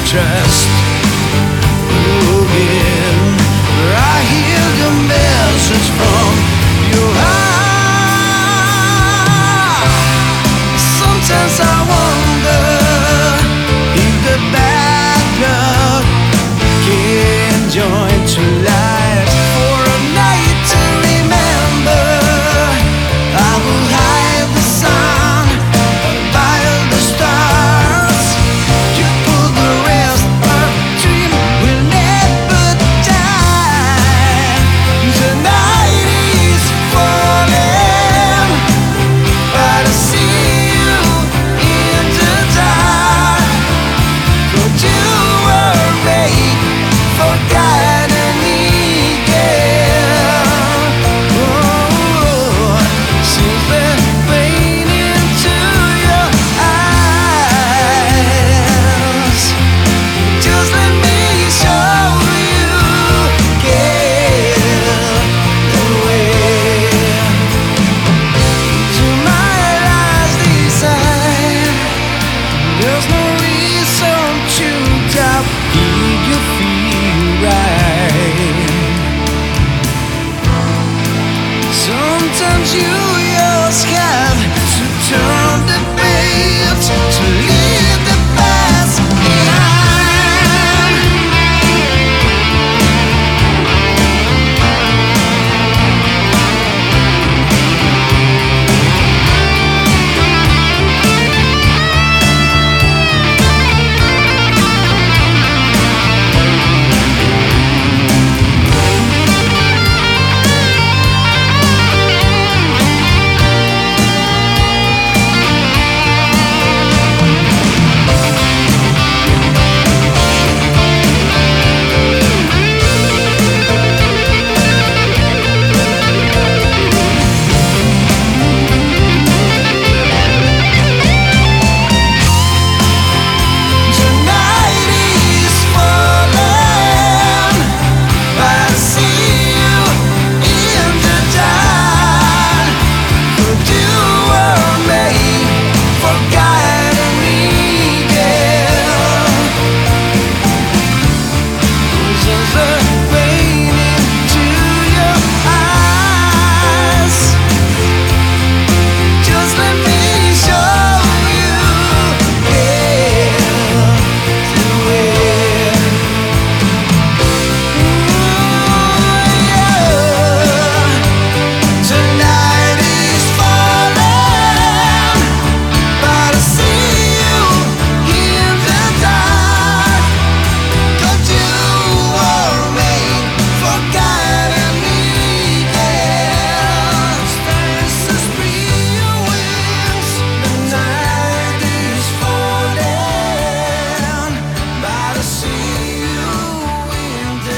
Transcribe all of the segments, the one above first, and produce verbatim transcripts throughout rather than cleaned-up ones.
trust again. I hear the message from your heart. Sometimes I wonder if the bad luck can join to light for a night to remember. I will hide the sun by the stars. You put the rest, our dream will never die. The night is falling, but I see you in the dark. Could you were made for guiding me, girl? Oh, since the pain into your eyes, just let me show you, girl, the way to my last desire. There's no reason to doubt if you feel right. Sometimes you just have to turn the page to leave the past behind.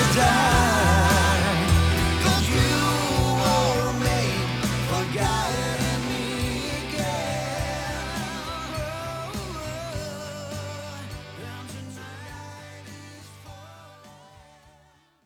Yeah.